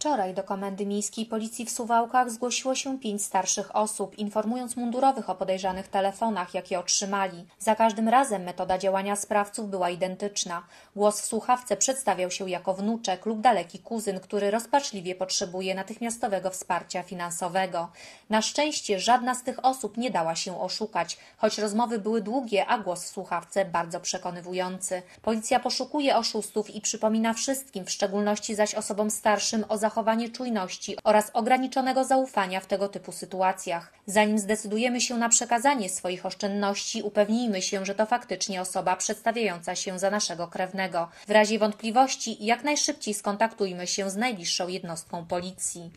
Wczoraj do Komendy Miejskiej Policji w Suwałkach zgłosiło się 5 starszych osób, informując mundurowych o podejrzanych telefonach, jakie otrzymali. Za każdym razem metoda działania sprawców była identyczna. Głos w słuchawce przedstawiał się jako wnuczek lub daleki kuzyn, który rozpaczliwie potrzebuje natychmiastowego wsparcia finansowego. Na szczęście żadna z tych osób nie dała się oszukać, choć rozmowy były długie, a głos w słuchawce bardzo przekonywujący. Policja poszukuje oszustów i przypomina wszystkim, w szczególności zaś osobom starszym, o zachowanie czujności oraz ograniczonego zaufania w tego typu sytuacjach. Zanim zdecydujemy się na przekazanie swoich oszczędności, upewnijmy się, że to faktycznie osoba przedstawiająca się za naszego krewnego. W razie wątpliwości jak najszybciej skontaktujmy się z najbliższą jednostką policji.